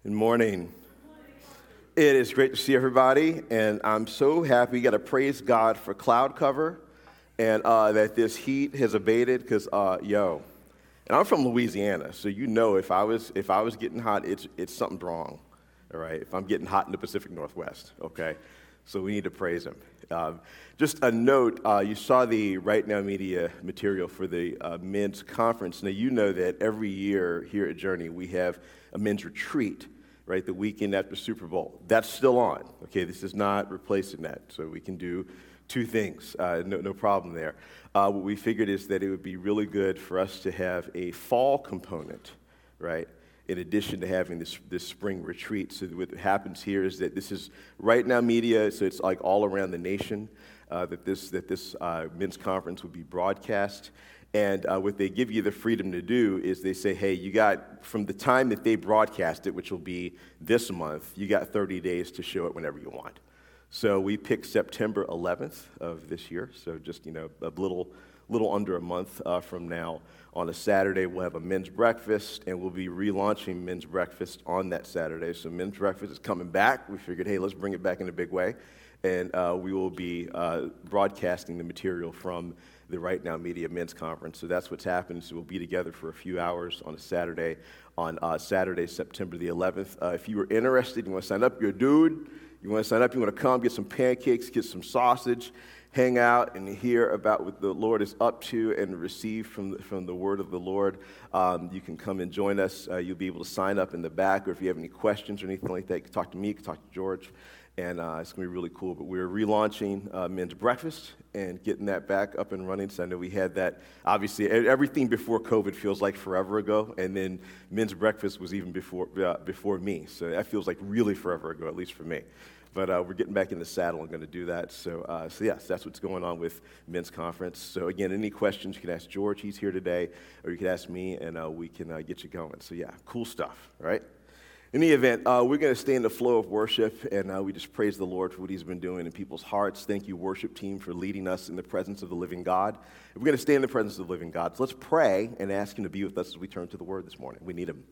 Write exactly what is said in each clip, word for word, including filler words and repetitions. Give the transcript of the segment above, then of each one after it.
Good morning. It is great to see everybody, and I'm so happy. Got to praise God for cloud cover and uh, that this heat has abated. Because uh, yo, and I'm from Louisiana, so you know if I was if I was getting hot, it's it's something wrong. All right, if I'm getting hot in the Pacific Northwest, okay, so we need to praise Him. Um, just a note: uh, you saw the Right Now Media material for the uh, men's conference. Now you know that every year here at Journey we have a men's retreat. Right, the weekend after Super Bowl. That's still on. Okay, this is not replacing that. So we can do two things. Uh, no, no problem there. Uh, what we figured is that it would be really good for us to have a fall component, right, in addition to having this this spring retreat. So what happens here is that this is Right Now Media, so it's like all around the nation uh, that this that this uh, men's conference would be broadcast. And uh, what they give you the freedom to do is they say, hey, you got, from the time that they broadcast it, which will be this month, you got thirty days to show it whenever you want. So we picked September eleventh of this year, so just, you know, a little little under a month uh, from now. On a Saturday, we'll have a men's breakfast, and we'll be relaunching men's breakfast on that Saturday. So men's breakfast is coming back. We figured, hey, let's bring it back in a big way. And uh, we will be uh, broadcasting the material from the Right Now Media Men's Conference. So that's what's happened. So we'll be together for a few hours on a Saturday, on uh, Saturday, September the eleventh. Uh, if you were interested, you want to sign up, you're a dude, you want to sign up, you want to come, get some pancakes, get some sausage, hang out and hear about what the Lord is up to and receive from the, from the word of the Lord. Um, you can come and join us. Uh, you'll be able to sign up in the back, or if you have any questions or anything like that, you can talk to me, you can talk to George. And uh, it's going to be really cool. But we're relaunching uh, men's breakfast and getting that back up and running. So I know we had that. Obviously, everything before COVID feels like forever ago. And then men's breakfast was even before uh, before me. So that feels like really forever ago, at least for me. But uh, we're getting back in the saddle and going to do that. So, uh, so yes, that's what's going on with men's conference. So again, any questions, you can ask George. He's here today. Or you can ask me, and uh, we can uh, get you going. So yeah, cool stuff, right? In the event, uh, we're going to stay in the flow of worship, and uh, we just praise the Lord for what He's been doing in people's hearts. Thank you, worship team, for leading us in the presence of the living God. We're going to stay in the presence of the living God. So let's pray and ask Him to be with us as we turn to the Word this morning. We need Him.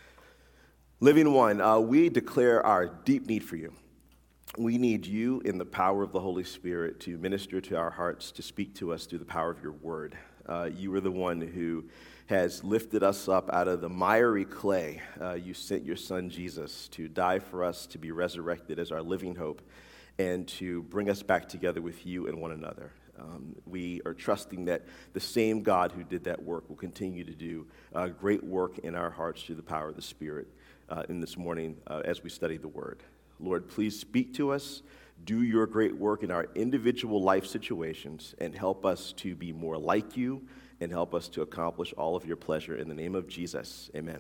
Living One, uh, we declare our deep need for You. We need You in the power of the Holy Spirit to minister to our hearts, to speak to us through the power of Your Word. Uh, you are the one who has lifted us up out of the miry clay. Uh, you sent Your Son, Jesus, to die for us, to be resurrected as our living hope, and to bring us back together with You and one another. Um, we are trusting that the same God who did that work will continue to do uh, great work in our hearts through the power of the Spirit uh, in this morning uh, as we study the Word. Lord, please speak to us, do Your great work in our individual life situations, and help us to be more like You, and help us to accomplish all of Your pleasure. In the name of Jesus, amen.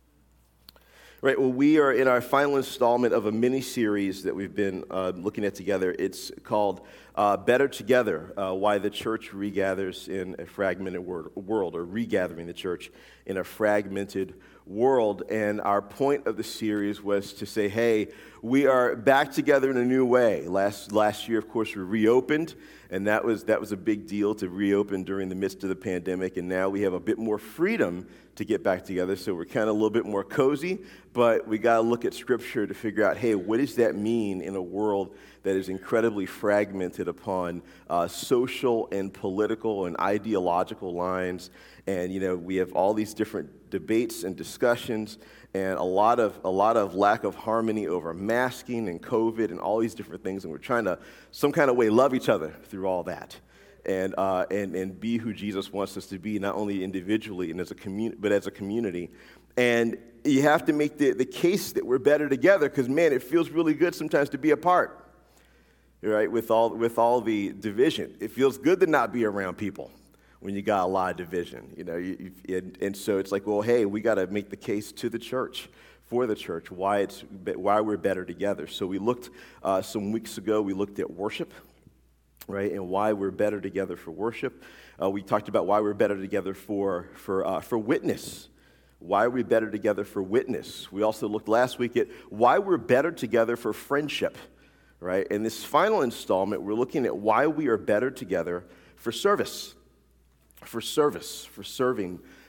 Right, well, we are in our final installment of a mini-series that we've been uh, looking at together. It's called uh, Better Together, uh, Why the Church Regathers in a Fragmented wor- World, or Regathering the Church in a Fragmented World. And our point of the series was to say, hey, we are back together in a new way. Last last year, of course, we reopened, and that was that was a big deal to reopen during the midst of the pandemic. And now we have a bit more freedom to get back together, so we're kind of a little bit more cozy. But we got to look at Scripture to figure out, hey, what does that mean in a world that is incredibly fragmented upon uh, social and political and ideological lines? And you know, we have all these different debates and discussions, and a lot of a lot of lack of harmony over masking and COVID and all these different things. And we're trying to, some kind of way, love each other through all that, and uh, and and be who Jesus wants us to be, not only individually and as a community, but as a community. And you have to make the, the case that we're better together, because man, it feels really good sometimes to be apart, right? With all with all the division, it feels good to not be around people when you got a lot of division, you know, you, you, and, and so it's like, well, hey, we got to make the case to the church, for the church, why it's why we're better together. So we looked uh, some weeks ago. We looked at worship, right, and why we're better together for worship. Uh, we talked about why we're better together for for uh, for witness. Why are we better together for witness? We also looked last week at why we're better together for friendship, right? In this final installment, we're looking at why we are better together for service. For service, for serving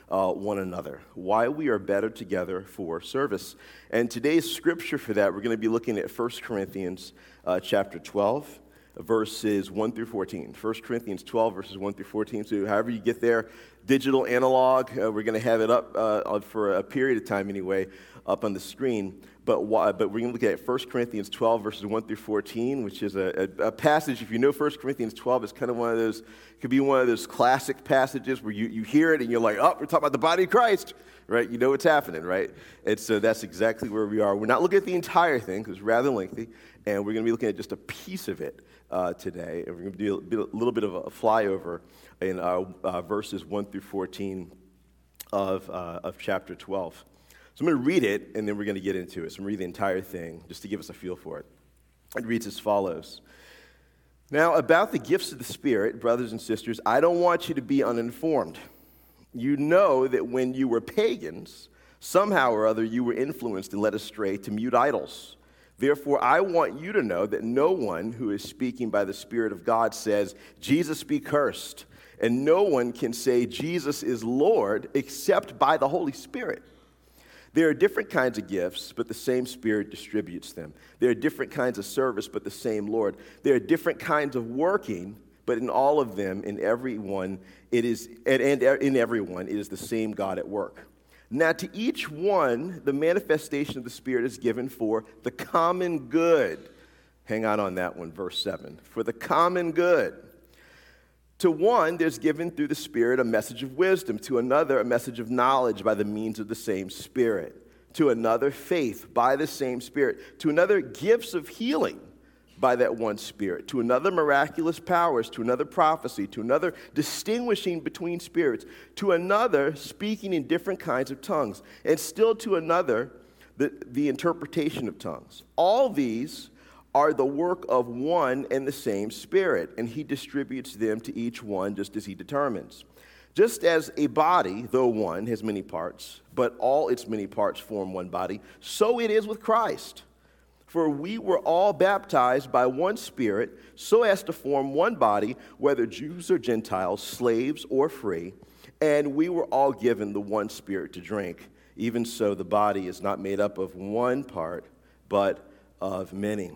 uh, one another, why we are better together for service. And today's scripture for that, we're going to be looking at First Corinthians uh, chapter twelve, verses one through fourteen. First Corinthians twelve, verses one through fourteen. So however you get there, digital, analog, uh, we're going to have it up uh, for a period of time anyway, up on the screen. But why, but we're going to look at First Corinthians twelve, verses one through fourteen, which is a, a, a passage, if you know First Corinthians twelve, it's kind of one of those, it could be one of those classic passages where you, you hear it and you're like, oh, we're talking about the body of Christ, right? You know what's happening, right? And so that's exactly where we are. We're not looking at the entire thing, because it's rather lengthy, and we're going to be looking at just a piece of it uh, today. And we're going to do a, a little bit of a flyover in uh, uh, verses one through fourteen of, uh, of chapter twelve. So I'm going to read it, and then we're going to get into it. So I'm going to read the entire thing, just to give us a feel for it. It reads as follows. Now, about the gifts of the Spirit, brothers and sisters, I don't want you to be uninformed. You know that when you were pagans, somehow or other you were influenced and led astray to mute idols. Therefore, I want you to know that no one who is speaking by the Spirit of God says, Jesus be cursed. And no one can say Jesus is Lord except by the Holy Spirit. There are different kinds of gifts, but the same Spirit distributes them. There are different kinds of service, but the same Lord. There are different kinds of working, but in all of them, in everyone, it is, and in everyone, it is the same God at work. Now, to each one, the manifestation of the Spirit is given for the common good. Hang on on that one, verse seven. For the common good. To one, there's given through the Spirit a message of wisdom. To another, a message of knowledge by the means of the same Spirit. To another, faith by the same Spirit. To another, gifts of healing by that one Spirit. To another, miraculous powers. To another, prophecy. To another, distinguishing between spirits. To another, speaking in different kinds of tongues. And still to another, the, the interpretation of tongues. All these are the work of one and the same Spirit, and he distributes them to each one just as he determines. Just as a body, though one, has many parts, but all its many parts form one body, so it is with Christ. For we were all baptized by one Spirit, so as to form one body, whether Jews or Gentiles, slaves or free, and we were all given the one Spirit to drink. Even so, the body is not made up of one part, but of many.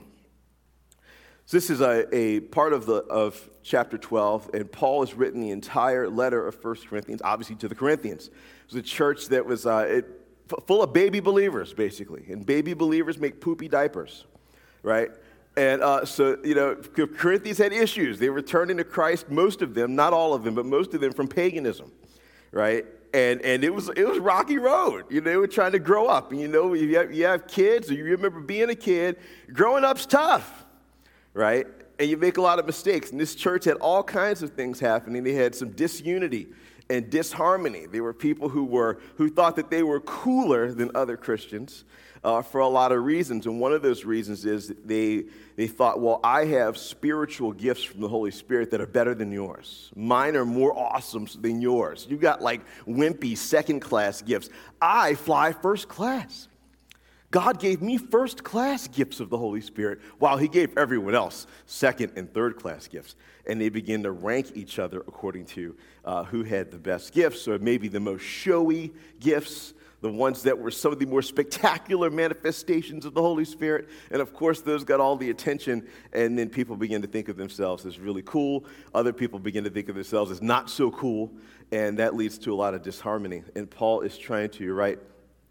So this is a, a part of the of chapter twelve, and Paul has written the entire letter of First Corinthians, obviously to the Corinthians. It was a church that was uh, it, f- full of baby believers, basically, and baby believers make poopy diapers, right? And uh, so, you know, Corinthians had issues. They were turning to Christ, most of them, not all of them, but most of them from paganism, right? And and it was it was rocky road. You know, they were trying to grow up. And you know, you have, you have kids, or you remember being a kid, growing up's tough. Right? And you make a lot of mistakes. And this church had all kinds of things happening. They had some disunity and disharmony. There were people who were who thought that they were cooler than other Christians uh, for a lot of reasons. And one of those reasons is they they thought, well, I have spiritual gifts from the Holy Spirit that are better than yours. Mine are more awesome than yours. You got like wimpy second-class gifts. I fly first class. God gave me first-class gifts of the Holy Spirit, while he gave everyone else second- and third-class gifts. And they began to rank each other according to uh, who had the best gifts, or maybe the most showy gifts, the ones that were some of the more spectacular manifestations of the Holy Spirit. And, of course, those got all the attention, and then people began to think of themselves as really cool. Other people begin to think of themselves as not so cool, and that leads to a lot of disharmony. And Paul is trying to, right,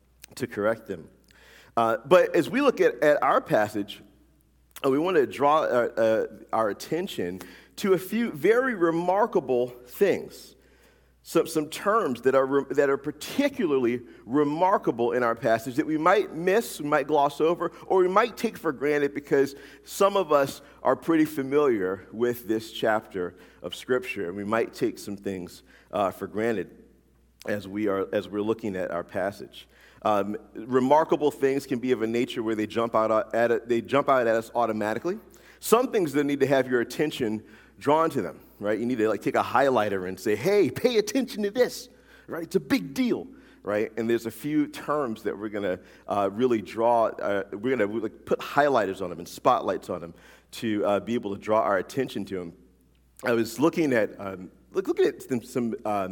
to correct them. Uh, but as we look at, at our passage, uh, we want to draw our, uh, our attention to a few very remarkable things, some, some terms that are, re- that are particularly remarkable in our passage that we might miss, we might gloss over, or we might take for granted because some of us are pretty familiar with this chapter of Scripture, and we might take some things uh, for granted as we are as we're looking at our passage. Um, remarkable things can be of a nature where they jump out at it, they jump out at us automatically. Some things that need to have your attention drawn to them, right? You need to like take a highlighter and say, "Hey, pay attention to this," right? It's a big deal, right? And there's a few terms that we're gonna uh, really draw. Uh, we're gonna like, put highlighters on them and spotlights on them to uh, be able to draw our attention to them. I was looking at um, looking at some. some um,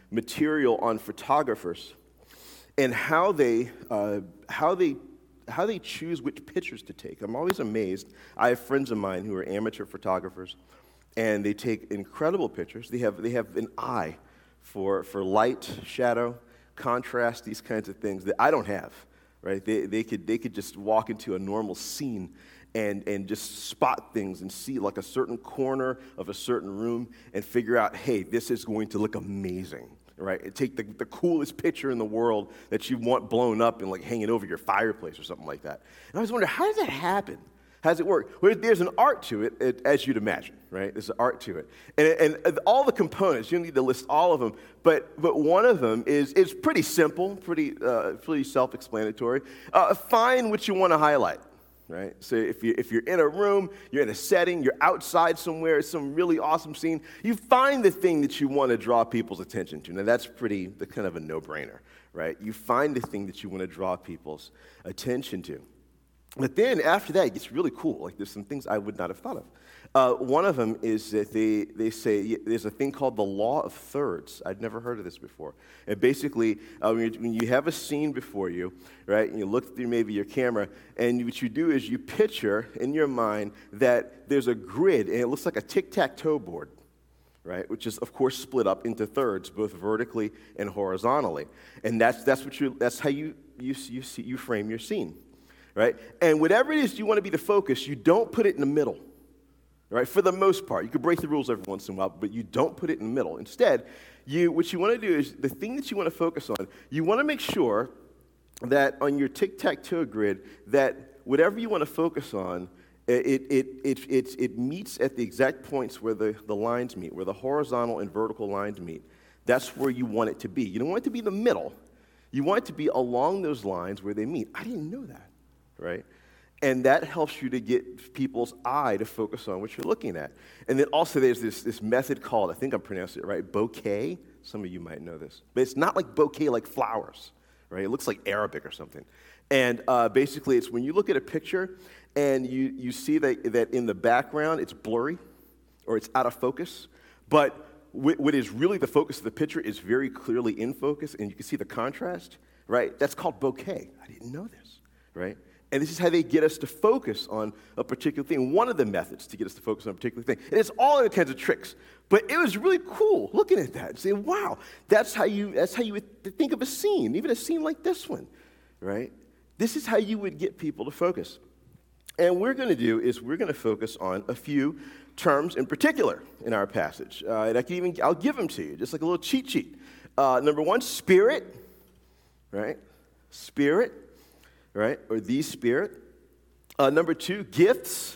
material on photographers and how they uh, how they how they choose which pictures to take. I'm always amazed. I have friends of mine who are amateur photographers, and they take incredible pictures. They have they have an eye for for light, shadow, contrast, these kinds of things that I don't have. Right? They they could they could just walk into a normal scene and and just spot things and see like a certain corner of a certain room and figure out, hey, this is going to look amazing. Right? And take the, the coolest picture in the world that you want blown up and like hanging over your fireplace or something like that. And I was wondering, how does that happen? How does it work? Well, there's an art to it, it, as you'd imagine, right? There's an art to it. And, and all the components, you don't need to list all of them, but but one of them is, is pretty simple, pretty, uh, pretty self-explanatory. Uh, find what you want to highlight. Right? So if, you, if you're in a room, you're in a setting, you're outside somewhere, it's some really awesome scene, you find the thing that you want to draw people's attention to. Now, that's pretty, the kind of a no-brainer, right? You find the thing that you want to draw people's attention to. But then after that, it gets really cool. Like there's some things I would not have thought of. Uh, one of them is that they, they say there's a thing called the law of thirds. I'd never heard of this before. And basically, uh, when, you, when you have a scene before you, right, and you look through maybe your camera, and what you do is you picture in your mind that there's a grid, and it looks like a tic-tac-toe board, right, which is, of course, split up into thirds, both vertically and horizontally. And that's, that's, what you, that's how you, you, you, see, you frame your scene. Right? And whatever it is you want to be the focus, you don't put it in the middle. Right? For the most part. You could break the rules every once in a while, but you don't put it in the middle. Instead, you what you want to do is the thing that you want to focus on, you want to make sure that on your tic-tac-toe grid, that whatever you want to focus on, it, it, it, it, it meets at the exact points where the, the lines meet, where the horizontal and vertical lines meet. That's where you want it to be. You don't want it to be in the middle. You want it to be along those lines where they meet. I didn't know that. Right? And that helps you to get people's eye to focus on what you're looking at. And then also there's this, this method called, I think I'm pronouncing it right, bokeh. Some of you might know this. But it's not like bouquet like flowers, right? It looks like Arabic or something. And uh, basically it's when you look at a picture and you, you see that, that in the background it's blurry or it's out of focus, but wh- what is really the focus of the picture is very clearly in focus and you can see the contrast, right? That's called bokeh. I didn't know this, right? And this is how they get us to focus on a particular thing. One of the methods to get us to focus on a particular thing. And it's all other kinds of tricks. But it was really cool looking at that and saying, wow, that's how you that's how you would think of a scene, even a scene like this one, right? This is how you would get people to focus. And what we're going to do is we're going to focus on a few terms in particular in our passage. Uh, and I can even I'll give them to you, just like a little cheat sheet. Uh, number one, spirit, right? Spirit. Right, or the Spirit. Uh, number two, gifts,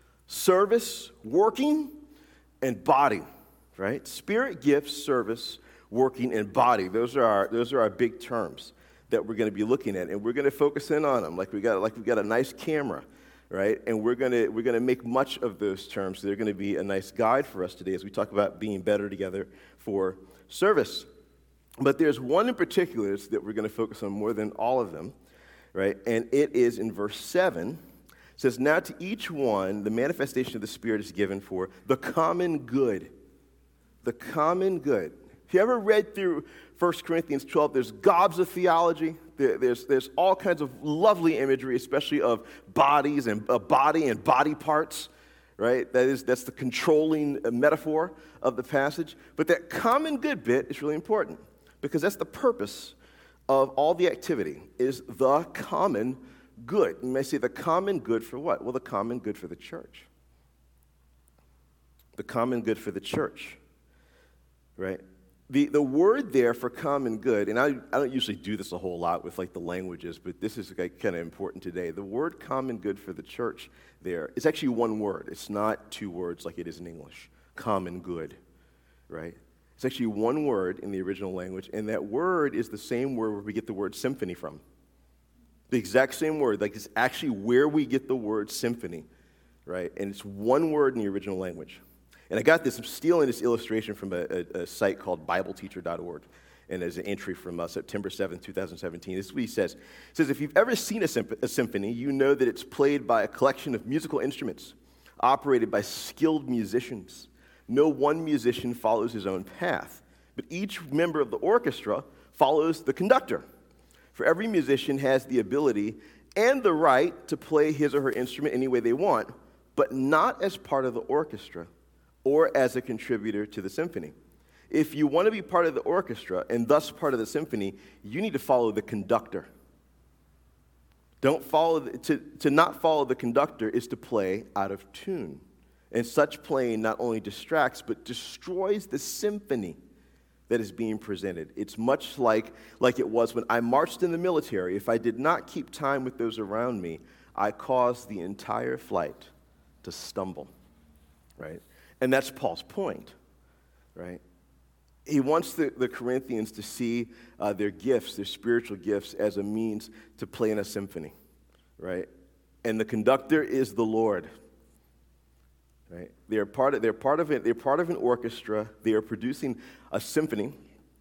service, working, and body. Right, spirit, gifts, service, working, and body. Those are our those are our big terms that we're going to be looking at, and we're going to focus in on them like we got like we got a nice camera, right? And we're going to we're going to make much of those terms. They're going to be a nice guide for us today as we talk about being better together for service. But there's one in particular that we're going to focus on more than all of them. Right, and it is in verse seven. It says, now to each one, the manifestation of the Spirit is given for the common good. The common good. If you ever read through First Corinthians twelve, there's gobs of theology. There, there's, there's all kinds of lovely imagery, especially of bodies and uh, body and body parts. Right, that is, that's the controlling metaphor of the passage. But that common good bit is really important because that's the purpose of all the activity is the common good. You may say the common good for what? Well, the common good for the church. The common good for the church, right? The the word there for common good, and I, I don't usually do this a whole lot with like the languages, but this is like kind of important today. The word common good for the church there is actually one word. It's not two words like it is in English. Common good, right? It's actually one word in the original language, and that word is the same word where we get the word symphony from. The exact same word, like it's actually where we get the word symphony, right? And it's one word in the original language. And I got this, I'm stealing this illustration from a, a, a site called Bible Teacher dot org, and there's an entry from uh, September seventh, twenty seventeen. This is what he says. He says, if you've ever seen a, symp- a symphony, you know that it's played by a collection of musical instruments, operated by skilled musicians. No one musician follows his own path, but each member of the orchestra follows the conductor. For every musician has the ability and the right to play his or her instrument any way they want, but not as part of the orchestra or as a contributor to the symphony. If you want to be part of the orchestra and thus part of the symphony, you need to follow the conductor. Don't follow the, to, to not follow the conductor is to play out of tune. And such playing not only distracts, but destroys the symphony that is being presented. It's much like, like it was when I marched in the military. If I did not keep time with those around me, I caused the entire flight to stumble, right? And that's Paul's point, right? He wants the, the Corinthians to see uh, their gifts, their spiritual gifts, as a means to play in a symphony, right? And the conductor is the Lord, right? They're part of they're part of it. They're part of an orchestra. They are producing a symphony,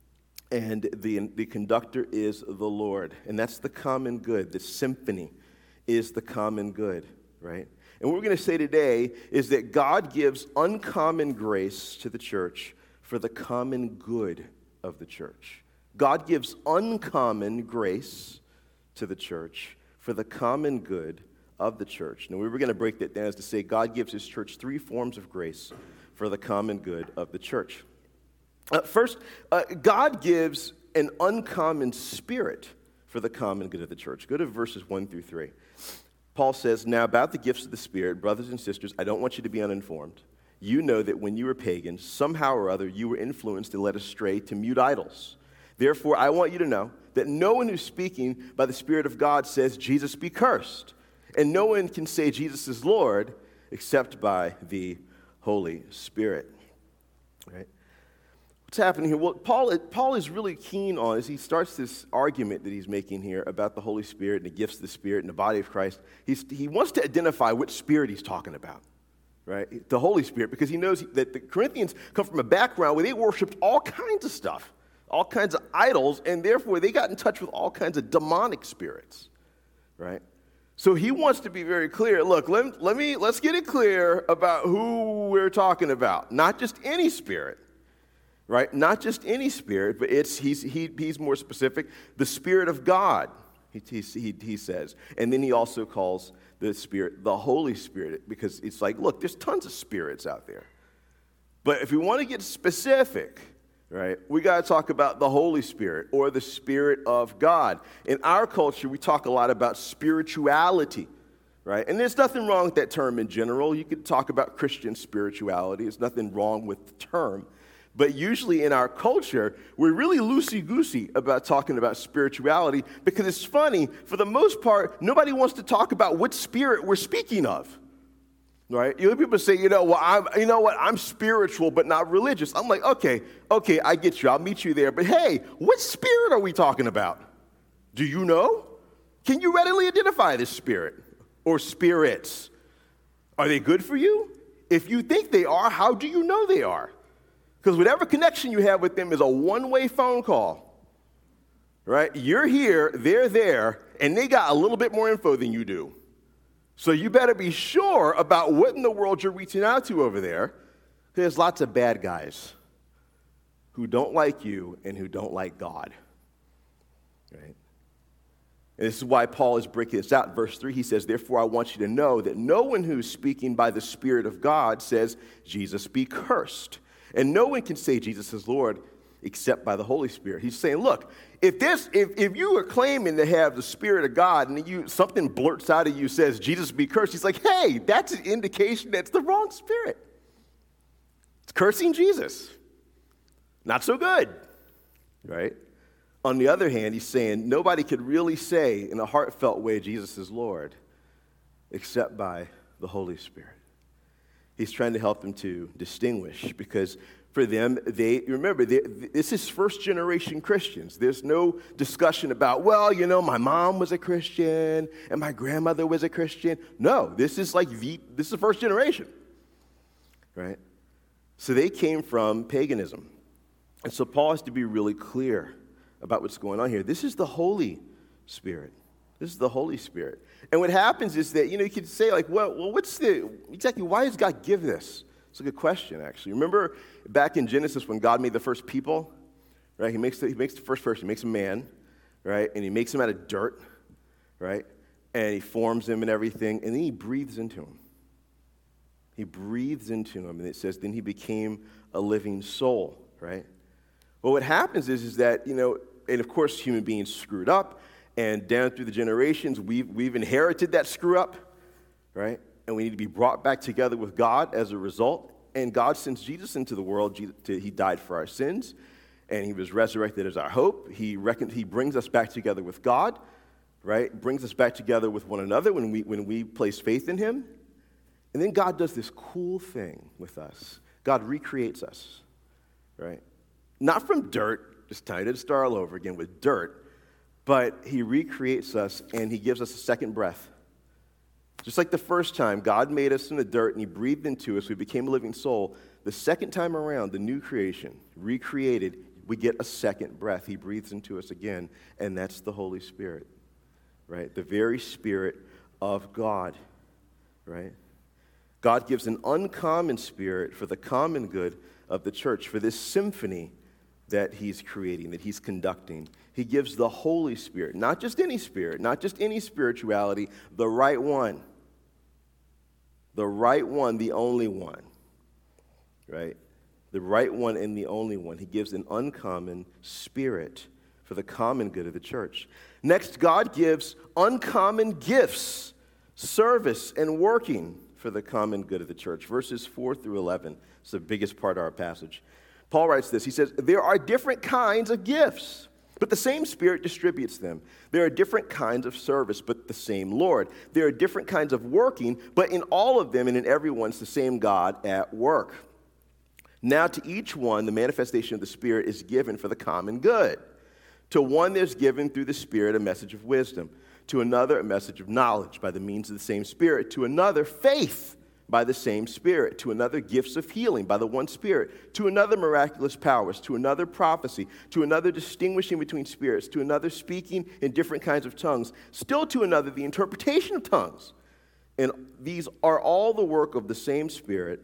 and the the conductor is the Lord, and that's the common good. The symphony is the common good, right? And what we're going to say today is that God gives uncommon grace to the church for the common good of the church. God gives uncommon grace to the church for the common good of the church. Now, we were going to break that down as to say God gives his church three forms of grace for the common good of the church. Uh, first, uh, God gives an uncommon spirit for the common good of the church. Go to verses one through three. Paul says, "Now about the gifts of the Spirit, brothers and sisters, I don't want you to be uninformed. You know that when you were pagans, somehow or other you were influenced and led astray to mute idols. Therefore, I want you to know that no one who's speaking by the Spirit of God says, 'Jesus be cursed.' And no one can say Jesus is Lord except by the Holy Spirit." Right? What's happening here? Well, Paul, Paul is really keen on, as he starts this argument that he's making here about the Holy Spirit and the gifts of the Spirit and the body of Christ, he's, he wants to identify which Spirit he's talking about, right? The Holy Spirit, because he knows that the Corinthians come from a background where they worshipped all kinds of stuff, all kinds of idols, and therefore they got in touch with all kinds of demonic spirits, right? So he wants to be very clear. Look, let, let me, let's get it clear about who we're talking about. Not just any spirit, right? Not just any spirit, but it's he's he, he's more specific. The Spirit of God, he, he, he says. And then he also calls the Spirit the Holy Spirit, because it's like, look, there's tons of spirits out there. But if we want to get specific, right, we got to talk about the Holy Spirit or the Spirit of God. In our culture, we talk a lot about spirituality, right? And there's nothing wrong with that term in general. You could talk about Christian spirituality. There's nothing wrong with the term. But usually in our culture, we're really loosey-goosey about talking about spirituality because it's funny, for the most part, nobody wants to talk about what spirit we're speaking of. Right? You know, people say, you know, well, I'm, you know what, I'm spiritual but not religious. I'm like, okay, okay, I get you. I'll meet you there. But hey, what spirit are we talking about? Do you know? Can you readily identify this spirit or spirits? Are they good for you? If you think they are, how do you know they are? Because whatever connection you have with them is a one-way phone call. Right? You're here, they're there, and they got a little bit more info than you do. So you better be sure about what in the world you're reaching out to over there. There's lots of bad guys who don't like you and who don't like God. Right? And this is why Paul is breaking this out. In verse three, he says, "Therefore I want you to know that no one who is speaking by the Spirit of God says, 'Jesus be cursed.' And no one can say Jesus is Lord except by the Holy Spirit." He's saying, look, if this, if, if you are claiming to have the Spirit of God and you something blurts out of you says Jesus be cursed, he's like, hey, that's an indication that's the wrong spirit. It's cursing Jesus. Not so good, right? On the other hand, he's saying nobody could really say in a heartfelt way Jesus is Lord except by the Holy Spirit. He's trying to help them to distinguish, because for them, they remember, they, this is first-generation Christians. There's no discussion about, well, you know, my mom was a Christian and my grandmother was a Christian. No, this is like the, this is the first generation, right? So they came from paganism. And so Paul has to be really clear about what's going on here. This is the Holy Spirit. This is the Holy Spirit. And what happens is that, you know, you could say, like, well, well, what's the, exactly, why does God give this? It's a good question, actually. Remember back in Genesis when God made the first people? right? He makes the, he makes the first person, he makes a man, right? And he makes him out of dirt, right? And he forms him and everything, and then he breathes into him. He breathes into him, and it says, then he became a living soul, right? Well, what happens is, is that, you know, and of course human beings screwed up, and down through the generations, we've, we've inherited that screw up, right? And we need to be brought back together with God as a result. And God sends Jesus into the world. Jesus, to, he died for our sins, and he was resurrected as our hope. He, reckon, he brings us back together with God, right? Brings us back together with one another when we, when we place faith in him. And then God does this cool thing with us. God recreates us, right? Not from dirt, just trying to start all over again with dirt, but he recreates us, and he gives us a second breath. Just like the first time, God made us in the dirt, and he breathed into us, we became a living soul. The second time around, the new creation, recreated, we get a second breath. He breathes into us again, and that's the Holy Spirit, right? The very Spirit of God, right? God gives an uncommon spirit for the common good of the church, for this symphony that he's creating, that he's conducting. He gives the Holy Spirit, not just any spirit, not just any spirituality, the right one. The right one, the only one, right? The right one and the only one. He gives an uncommon spirit for the common good of the church. Next, God gives uncommon gifts, service, and working for the common good of the church. Verses four through eleven is the biggest part of our passage. Paul writes this. He says, there are different kinds of gifts, but the same Spirit distributes them. There are different kinds of service, but the same Lord. There are different kinds of working, but in all of them and in every one, it's the same God at work. Now to each one, the manifestation of the Spirit is given for the common good. To one, there's given through the Spirit a message of wisdom. To another, a message of knowledge by the means of the same Spirit. To another, faith by the same Spirit. To another, gifts of healing by the one Spirit. To another, miraculous powers. To another, prophecy. To another, distinguishing between spirits. To another, speaking in different kinds of tongues. Still to another, the interpretation of tongues. And these are all the work of the same Spirit,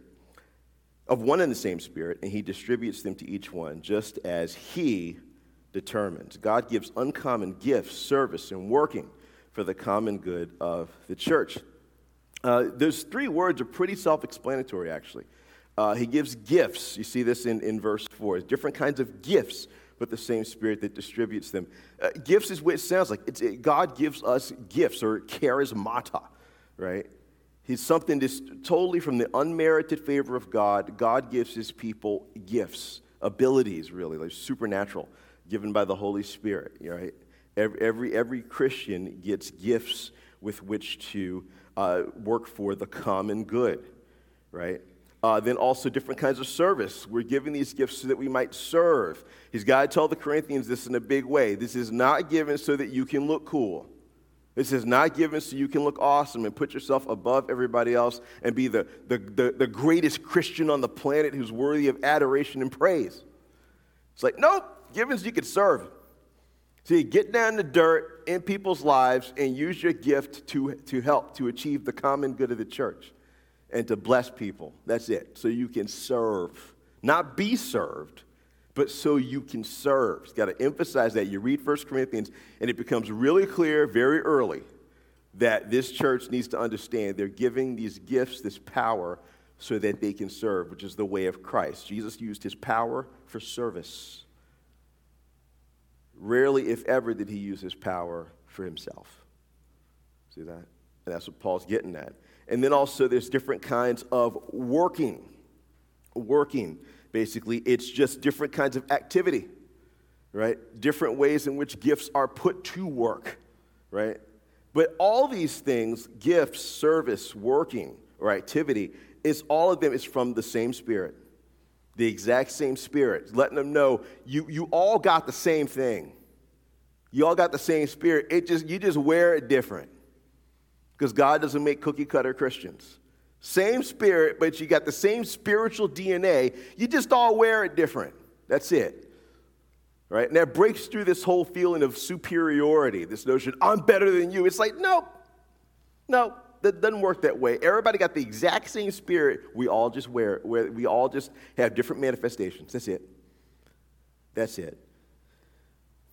of one and the same Spirit, and he distributes them to each one just as he determines. God gives uncommon gifts, service, and working for the common good of the church. Uh, those three words are pretty self-explanatory, actually. Uh, he gives gifts. You see this in, in verse four. Different kinds of gifts, but the same Spirit that distributes them. Uh, gifts is what it sounds like. It's, it, God gives us gifts, or charismata, right? He's something just totally from the unmerited favor of God. God gives his people gifts, abilities, really, like supernatural, given by the Holy Spirit, right? Every, every, every Christian gets gifts with which to uh, work for the common good, right? Uh, then also different kinds of service. We're given these gifts so that we might serve. He's got to tell the Corinthians this in a big way. This is not given so that you can look cool. This is not given so you can look awesome and put yourself above everybody else and be the, the, the, the greatest Christian on the planet who's worthy of adoration and praise. It's like, nope, given so you can serve. So you get down to dirt in people's lives and use your gift to, to help, to achieve the common good of the church and to bless people. That's it. So you can serve. Not be served, but so you can serve. You've got to emphasize that. You read First Corinthians, and it becomes really clear very early that this church needs to understand they're giving these gifts, this power, so that they can serve, which is the way of Christ. Jesus used his power for service. Rarely, if ever, did he use his power for himself. See that? And that's what Paul's getting at. And then also there's different kinds of working. Working. Basically, it's just different kinds of activity, right? Different ways in which gifts are put to work, right? But all these things, gifts, service, working, or activity, is all of them is from the same Spirit. The exact same Spirit. Letting them know you, you all got the same thing. You all got the same Spirit. It just you just wear it different. Because God doesn't make cookie-cutter Christians. Same Spirit, but you got the same spiritual D N A. You just all wear it different. That's it. Right? And that breaks through this whole feeling of superiority, this notion, I'm better than you. It's like, nope. No, that doesn't work that way. Everybody got the exact same Spirit. We all just wear it. We all just have different manifestations. That's it. That's it.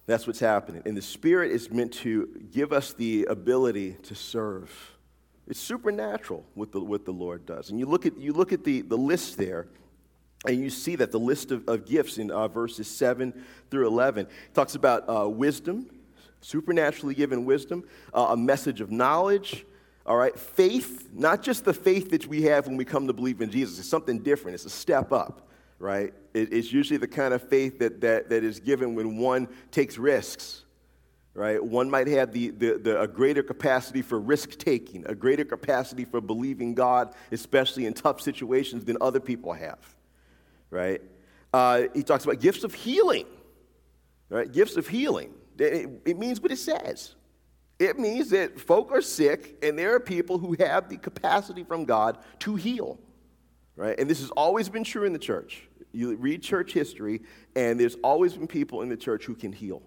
That's what's happening. And the Spirit is meant to give us the ability to serve. It's supernatural what the, what the Lord does. And you look at, you look at the, the list there, and you see that the list of, of gifts in uh, verses seven through eleven talks about uh, wisdom, supernaturally given wisdom, uh, a message of knowledge, all right, faith, not just the faith that we have when we come to believe in Jesus. It's something different. It's a step up, right? It, it's usually the kind of faith that, that, that is given when one takes risks, right? One might have the, the, the a greater capacity for risk-taking, a greater capacity for believing God, especially in tough situations, than other people have, right? Uh, he talks about gifts of healing, right? Gifts of healing. It, it means what it says. It means that folk are sick, and there are people who have the capacity from God to heal, right? And this has always been true in the church. You read church history, and there's always been people in the church who can heal,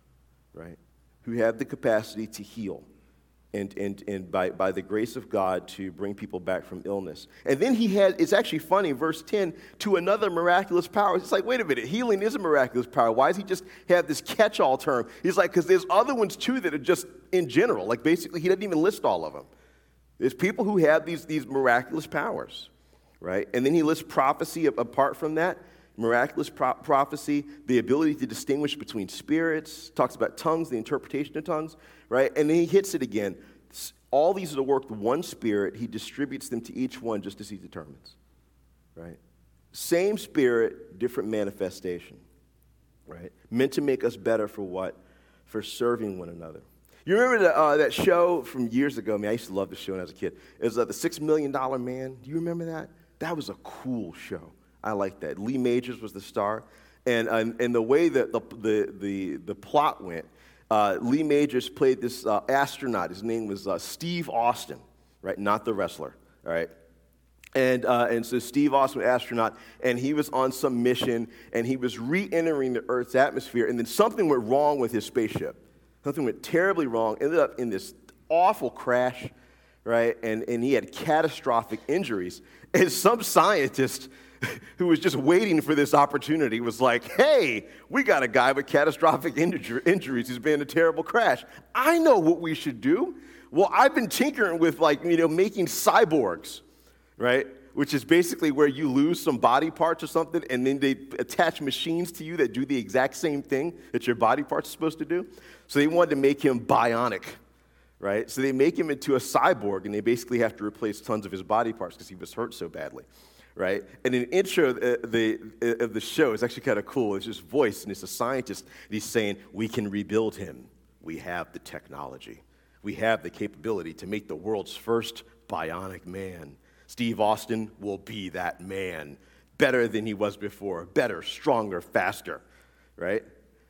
right? Who have the capacity to heal, and and and by, by the grace of God to bring people back from illness. And then he had, it's actually funny, verse ten, to another miraculous power. It's like, wait a minute, healing is a miraculous power. Why does he just have this catch-all term? He's like, because there's other ones too that are just in general. Like basically, he doesn't even list all of them. There's people who have these, these miraculous powers, right? And then he lists prophecy apart from that. Miraculous pro- prophecy, the ability to distinguish between spirits, talks about tongues, the interpretation of tongues, right? And then he hits it again. All these are the work of one Spirit. He distributes them to each one just as he determines, right? Same Spirit, different manifestation, right? Meant to make us better for what? For serving one another. You remember the, uh, that show from years ago? I mean, I used to love the show when I was a kid. It was uh, The Six Million Dollar Man. Do you remember that? That was a cool show. I like that. Lee Majors was the star. And and, and the way that the, the, the, the plot went, uh, Lee Majors played this uh, astronaut. His name was uh, Steve Austin, right? Not the wrestler, all right? And uh, and so Steve Austin was an astronaut, and he was on some mission, and he was re-entering the Earth's atmosphere, and then something went wrong with his spaceship. Something went terribly wrong, ended up in this awful crash, right? And, and he had catastrophic injuries. And some scientist who was just waiting for this opportunity was like, hey, we got a guy with catastrophic injur- injuries who's been in a terrible crash. I know what we should do. Well, I've been tinkering with, like, you know, making cyborgs, right? Which is basically where you lose some body parts or something, and then they attach machines to you that do the exact same thing that your body parts are supposed to do. So they wanted to make him bionic, right? So they make him into a cyborg, and they basically have to replace tons of his body parts because he was hurt so badly, right? And in the intro of the, of the show, it's actually kind of cool. It's his voice, and it's a scientist, and he's saying, we can rebuild him. We have the technology. We have the capability to make the world's first bionic man. Steve Austin will be that man, better than he was before, better, stronger, faster, right?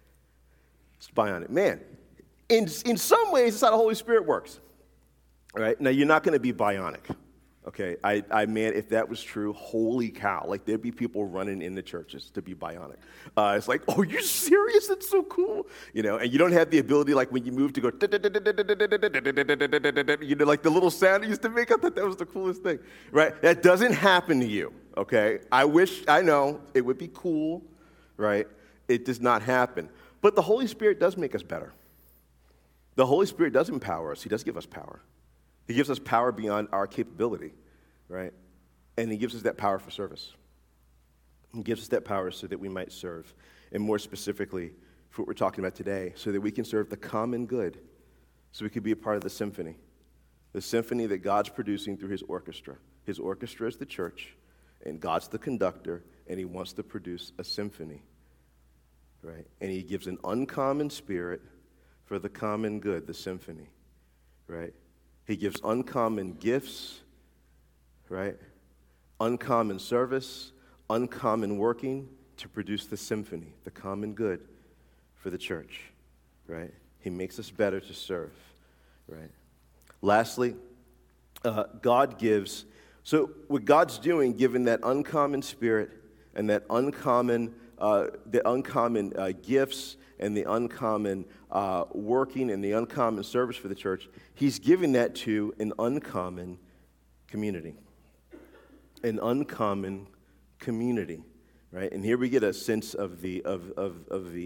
It's bionic man. In, in some ways, it's how the Holy Spirit works, right? Now, you're not going to be bionic, okay? I, I, man, if that was true, holy cow. Like, there'd be people running in the churches to be bionic. Uh, it's like, oh, you're serious? That's so cool. You know, and you don't have the ability, like, when you move to go, you know, like the little sound it used to make. I thought that was the coolest thing, right? That doesn't happen to you, okay? I wish, I know, it would be cool, right? It does not happen. But the Holy Spirit does make us better. The Holy Spirit does empower us. He does give us power. He gives us power beyond our capability, right? And he gives us that power for service. He gives us that power so that we might serve. And more specifically, for what we're talking about today, so that we can serve the common good, so we can be a part of the symphony. The symphony that God's producing through his orchestra. His orchestra is the church, and God's the conductor, and he wants to produce a symphony, right? And he gives an uncommon spirit for the common good, the symphony, right? He gives uncommon gifts, right? Uncommon service, uncommon working to produce the symphony, the common good for the church, right? He makes us better to serve, right? Lastly, uh, God gives, so what God's doing, given that uncommon spirit and that uncommon, uh, the uncommon uh, gifts and the uncommon uh, working and the uncommon service for the church, he's giving that to an uncommon community. An uncommon community, right? And here we get a sense of the of of, of the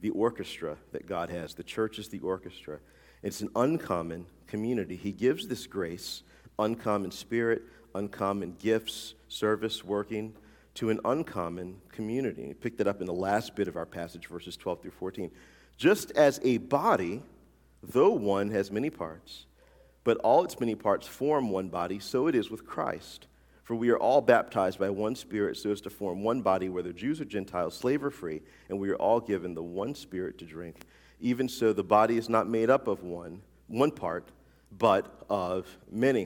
the orchestra that God has. The church is the orchestra. It's an uncommon community. He gives this grace, uncommon spirit, uncommon gifts, service, working, to an uncommon community. He picked it up in the last bit of our passage, verses twelve through fourteen. Just as a body, though one has many parts, but all its many parts form one body, so it is with Christ. For we are all baptized by one Spirit so as to form one body, whether Jews or Gentiles, slave or free, and we are all given the one Spirit to drink. Even so, the body is not made up of one, one part, but of many.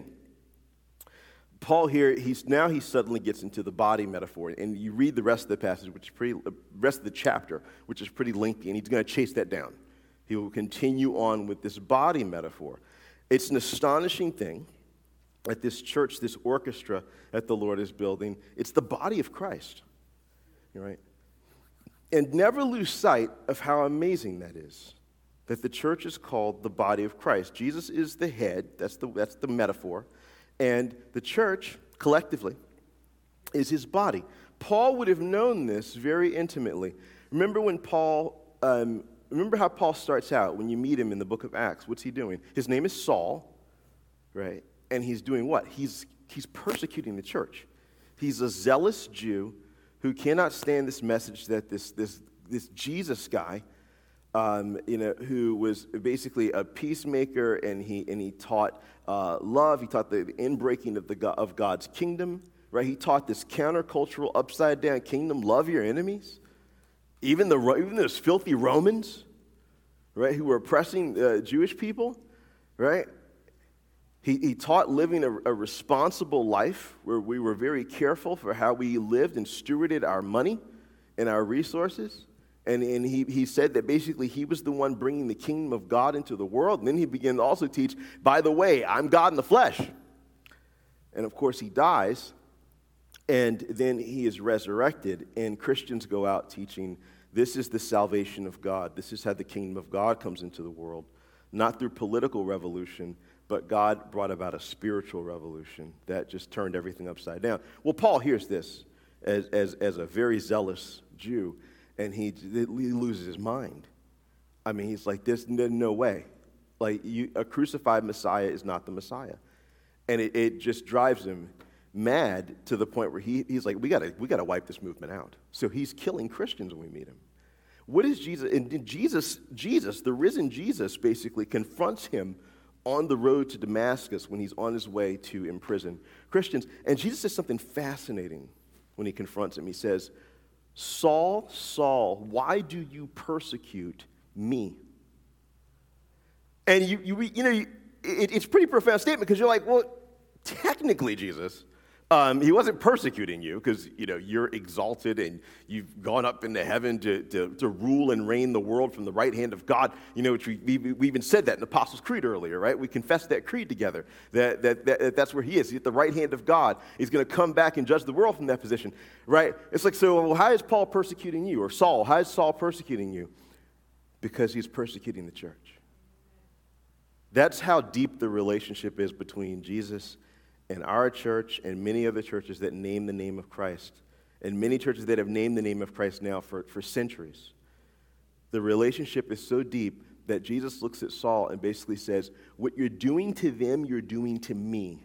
Paul here, he's now he suddenly gets into the body metaphor, and you read the rest of the passage, which is pretty, the rest of the chapter, which is pretty lengthy, and he's going to chase that down. He will continue on with this body metaphor. It's an astonishing thing at this church, this orchestra that the Lord is building. It's the body of Christ, right? And never lose sight of how amazing that is, that the church is called the body of Christ. Jesus is the head, that's the, that's the metaphor, and the church, collectively, is his body. Paul would have known this very intimately. Remember when Paul, um, remember how Paul starts out when you meet him in the book of Acts. What's he doing? His name is Saul, right? And he's doing what? He's, he's persecuting the church. He's a zealous Jew who cannot stand this message that this, this, this Jesus guy, um, you know, who was basically a peacemaker, and he, and he taught uh, love. He taught the inbreaking of, the, of God's kingdom, right? He taught this countercultural, upside-down kingdom, love your enemies. Even, the, even those filthy Romans, right, who were oppressing uh, Jewish people, right? He, he taught living a, a responsible life where we were very careful for how we lived and stewarded our money and our resources. And, and he, he said that basically he was the one bringing the kingdom of God into the world. And then he began to also teach, by the way, I'm God in the flesh. And of course he dies, and then he is resurrected. And Christians go out teaching, this is the salvation of God. This is how the kingdom of God comes into the world. Not through political revolution, but God brought about a spiritual revolution that just turned everything upside down. Well, Paul hears this as, as, as a very zealous Jew, and he, he loses his mind. I mean, he's like, there's no way. Like, you, a crucified Messiah is not the Messiah. And it, it just drives him mad to the point where he, he's like, we gotta, we gotta wipe this movement out. So he's killing Christians when we meet him. What is Jesus? And Jesus, Jesus, the risen Jesus, basically confronts him on the road to Damascus when he's on his way to imprison Christians. And Jesus says something fascinating when he confronts him. He says, Saul, Saul, why do you persecute me? And you, you, you know, you, it, it's a pretty profound statement, because you're like, well, technically, Jesus, um, he wasn't persecuting you because, you know, you're exalted and you've gone up into heaven to, to, to rule and reign the world from the right hand of God. You know, which we, we, we even said that in Apostles' Creed earlier, right? We confessed that creed together, that, that, that that's where he is. He's at the right hand of God. He's going to come back and judge the world from that position, right? It's like, so well, how is Paul persecuting you? Or Saul, how is Saul persecuting you? Because he's persecuting the church. That's how deep the relationship is between Jesus and our church and many other churches that name the name of Christ, and many churches that have named the name of Christ now for, for centuries. The relationship is so deep that Jesus looks at Saul and basically says, what you're doing to them, you're doing to me.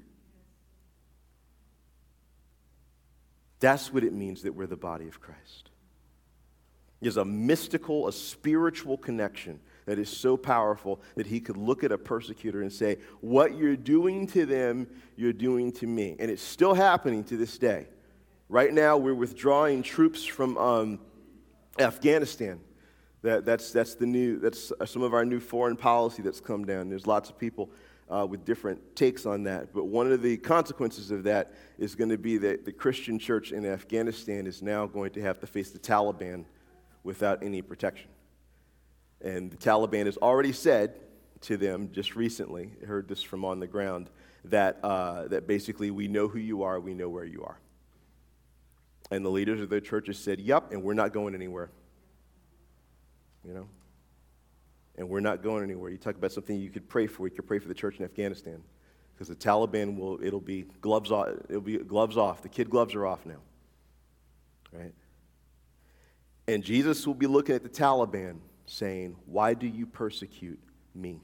That's what it means that we're the body of Christ. There's a mystical, a spiritual connection that is so powerful that he could look at a persecutor and say, what you're doing to them, you're doing to me. And it's still happening to this day. Right now, we're withdrawing troops from um, Afghanistan. That, that's, that's, the new, that's some of our new foreign policy that's come down. There's lots of people uh, with different takes on that. But one of the consequences of that is going to be that the Christian church in Afghanistan is now going to have to face the Taliban without any protection. And the Taliban has already said to them just recently, I heard this from on the ground, that uh, that basically we know who you are, we know where you are. And the leaders of their churches said, yep, and we're not going anywhere. You know? And we're not going anywhere. You talk about something you could pray for, you could pray for the church in Afghanistan. Because the Taliban will, it'll be gloves off, it'll be gloves off. The kid gloves are off now. Right? And Jesus will be looking at the Taliban saying, "Why do you persecute me?"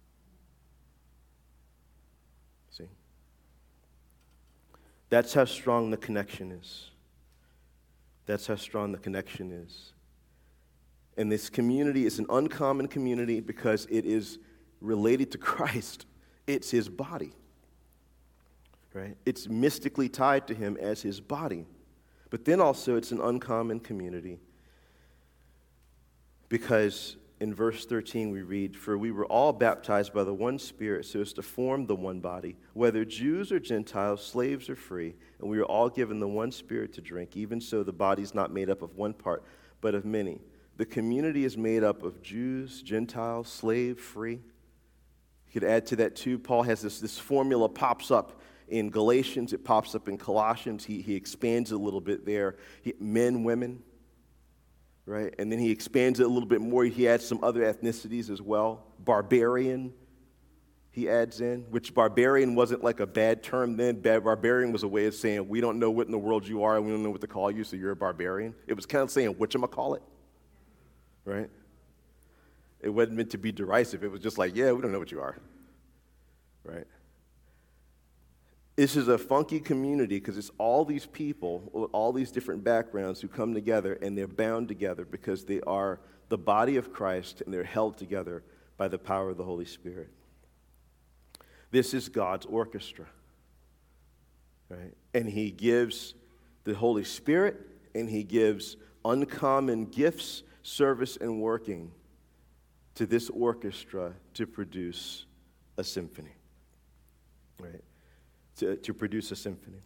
See? That's how strong the connection is. That's how strong the connection is. And this community is an uncommon community because it is related to Christ. It's his body. Right? It's mystically tied to him as his body. But then also it's an uncommon community because in verse thirteen we read, "For we were all baptized by the one Spirit so as to form the one body, whether Jews or Gentiles, slaves or free, and we were all given the one Spirit to drink. Even so, the body is not made up of one part, but of many." The community is made up of Jews, Gentiles, slave, free. You could add to that too, Paul has this, this formula pops up in Galatians, it pops up in Colossians. He, he expands it a little bit there. He, men, women, right? And then he expands it a little bit more. He adds some other ethnicities as well. Barbarian, he adds in, which barbarian wasn't like a bad term then. Bad barbarian was a way of saying, we don't know what in the world you are, and we don't know what to call you, so you're a barbarian. It was kind of saying, whatchamacallit, right? It wasn't meant to be derisive. It was just like, yeah, we don't know what you are, right? This is a funky community because it's all these people, with all these different backgrounds who come together, and they're bound together because they are the body of Christ, and they're held together by the power of the Holy Spirit. This is God's orchestra, right? And he gives the Holy Spirit, and he gives uncommon gifts, service, and working to this orchestra to produce a symphony, right? To, to produce a symphony.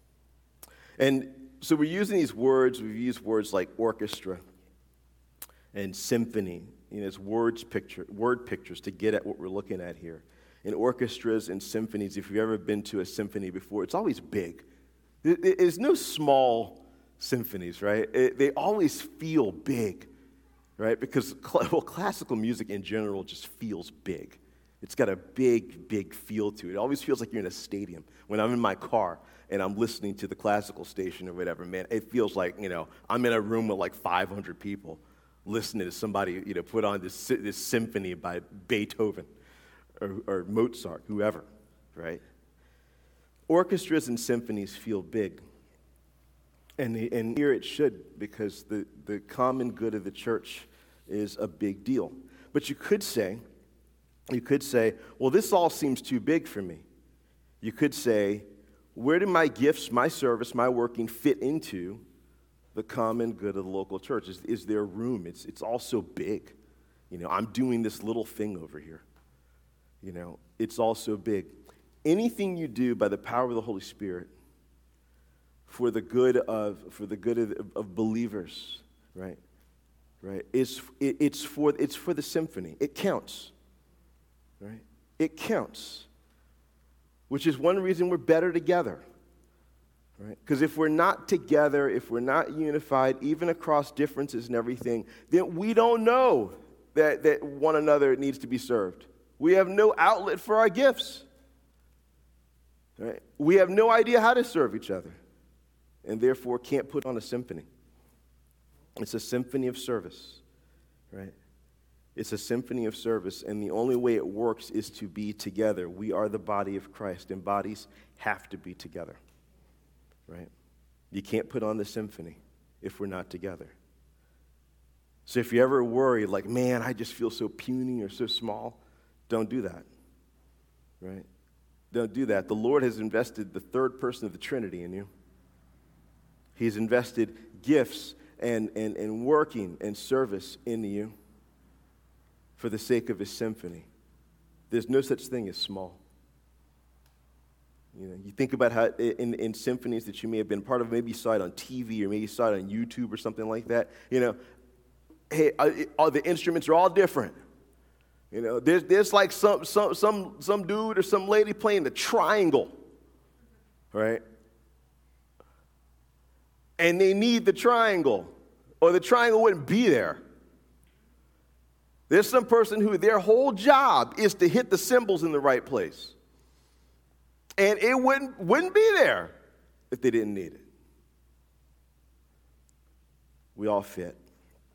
And so we're using these words, we've used words like orchestra and symphony, you know, as words picture, word pictures to get at what we're looking at here. In orchestras and symphonies, if you've ever been to a symphony before, it's always big. There's no small symphonies, right? It, they always feel big, right? Because well, classical music in general just feels big. It's got a big, big feel to it. It always feels like you're in a stadium. When I'm in my car and I'm listening to the classical station or whatever, man, it feels like, you know, I'm in a room with like five hundred people listening to somebody, you know, put on this, this symphony by Beethoven or, or Mozart, whoever, right? Orchestras and symphonies feel big. And, the, and here it should, because the, the common good of the church is a big deal. But you could say, you could say, well, this all seems too big for me. You could say, where do my gifts, my service, my working fit into the common good of the local church? Is, is there room? It's, it's all so big. You know, I'm doing this little thing over here. You know, it's all so big. Anything you do by the power of the Holy Spirit for the good of for the good of, of believers, right? Right? It's it, it's for it's for the symphony. It counts. Right? It counts. Which is one reason we're better together. Right? Because if we're not together, if we're not unified, even across differences and everything, then we don't know that, that one another needs to be served. We have no outlet for our gifts. Right? We have no idea how to serve each other, and therefore can't put on a symphony. It's a symphony of service, right? It's a symphony of service, and the only way it works is to be together. We are the body of Christ, and bodies have to be together, right? You can't put on the symphony if we're not together. So if you ever worry, like, man, I just feel so puny or so small, don't do that, right? Don't do that. The Lord has invested the third person of the Trinity in you. He's invested gifts and, and, and working and service in you for the sake of his symphony. There's no such thing as small. You know, you think about how in, in symphonies that you may have been part of, maybe you saw it on T V or maybe you saw it on YouTube or something like that. You know, hey, all the instruments are all different. You know, there's there's like some some some some dude or some lady playing the triangle, right? And they need the triangle, or the triangle wouldn't be there. There's some person who their whole job is to hit the cymbals in the right place. And it wouldn't, wouldn't be there if they didn't need it. We all fit.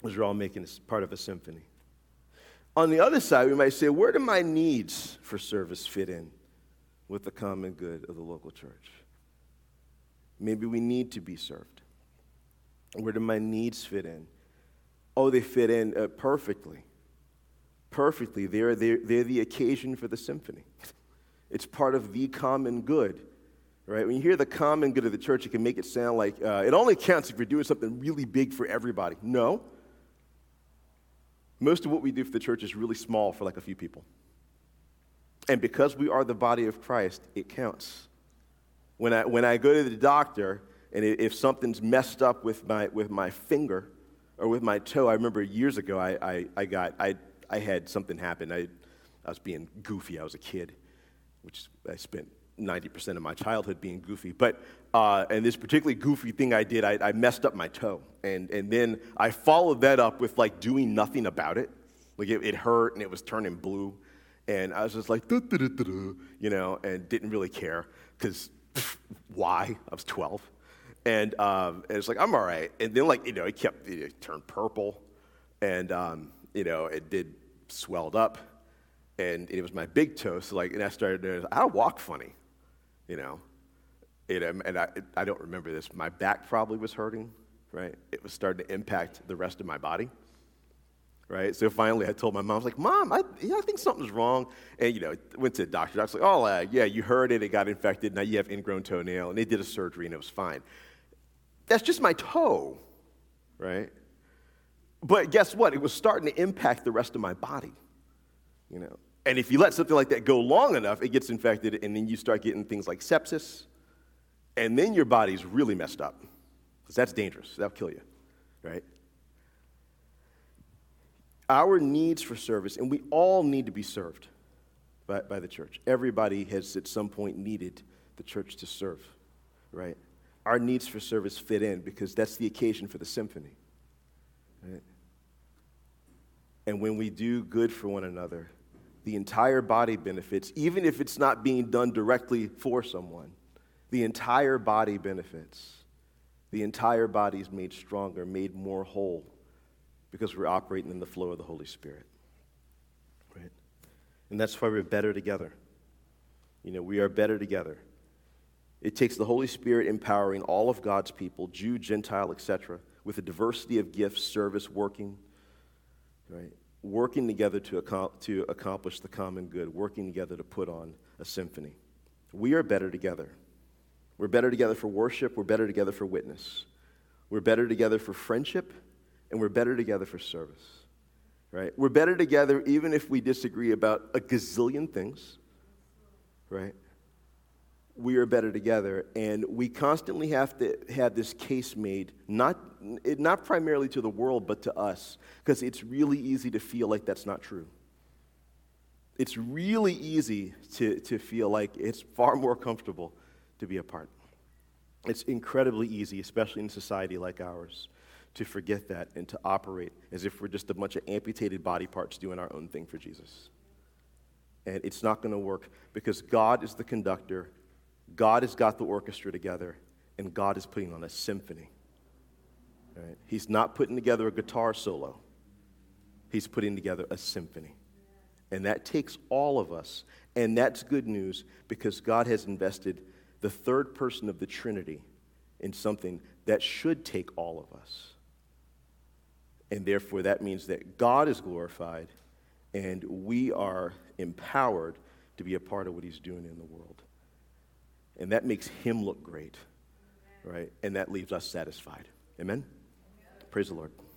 Because we're all making this part of a symphony. On the other side, we might say, where do my needs for service fit in with the common good of the local church? Maybe we need to be served. Where do my needs fit in? Oh, they fit in uh, perfectly. Perfectly. They're, they're, they're the occasion for the symphony. It's part of the common good, right? When you hear the common good of the church, it can make it sound like uh, it only counts if you're doing something really big for everybody. No. Most of what we do for the church is really small for like a few people. And because we are the body of Christ, it counts. When I when I go to the doctor, and if something's messed up with my with my finger or with my toe, I remember years ago I I, I got I I had something happen. I I was being goofy. I was a kid, which I spent ninety percent of my childhood being goofy. But uh, and this particularly goofy thing I did, I, I messed up my toe, and and then I followed that up with like doing nothing about it. Like it, it hurt and it was turning blue, and I was just like, duh, duh, duh, duh, duh, you know, and didn't really care because why? I was twelve, and um, and it's like I'm all right. And then like you know, it kept it turned purple, and um, you know, it did swelled up, and it was my big toe. So like, and I started to I walk funny. You know, it, and I, I don't remember this. My back probably was hurting, right? It was starting to impact the rest of my body, right? So finally I told my mom, I was like, Mom, I, yeah, I think something's wrong. And, you know, went to the doctor. I was like, oh, uh, yeah, you heard it. It got infected. Now you have ingrown toenail. And they did a surgery, and it was fine. That's just my toe, right? But guess what? It was starting to impact the rest of my body, you know. And if you let something like that go long enough, it gets infected, and then you start getting things like sepsis, and then your body's really messed up, because that's dangerous. That'll kill you, right? Our needs for service, and we all need to be served by, by the church. Everybody has at some point needed the church to serve, right? Our needs for service fit in because that's the occasion for the symphony, right? And when we do good for one another, the entire body benefits, even if it's not being done directly for someone. The entire body benefits. The entire body is made stronger, made more whole, because we're operating in the flow of the Holy Spirit. Right? And that's why we're better together. You know, we are better together. It takes the Holy Spirit empowering all of God's people, Jew, Gentile, et cetera, with a diversity of gifts, service, working, right? Working together to, ac- to accomplish the common good, working together to put on a symphony. We are better together. We're better together for worship. We're better together for witness. We're better together for friendship, and we're better together for service, right? We're better together even if we disagree about a gazillion things, right? We are better together, and we constantly have to have this case made, not, not primarily to the world, but to us, because it's really easy to feel like that's not true. It's really easy to, to feel like it's far more comfortable to be apart. It's incredibly easy, especially in a society like ours, to forget that and to operate as if we're just a bunch of amputated body parts doing our own thing for Jesus. And it's not going to work because God is the conductor. God has got the orchestra together, and God is putting on a symphony. Right? He's not putting together a guitar solo. He's putting together a symphony. And that takes all of us, and that's good news because God has invested the third person of the Trinity in something that should take all of us. And therefore, that means that God is glorified, and we are empowered to be a part of what he's doing in the world. And that makes him look great, right? And that leaves us satisfied. Amen? Praise the Lord.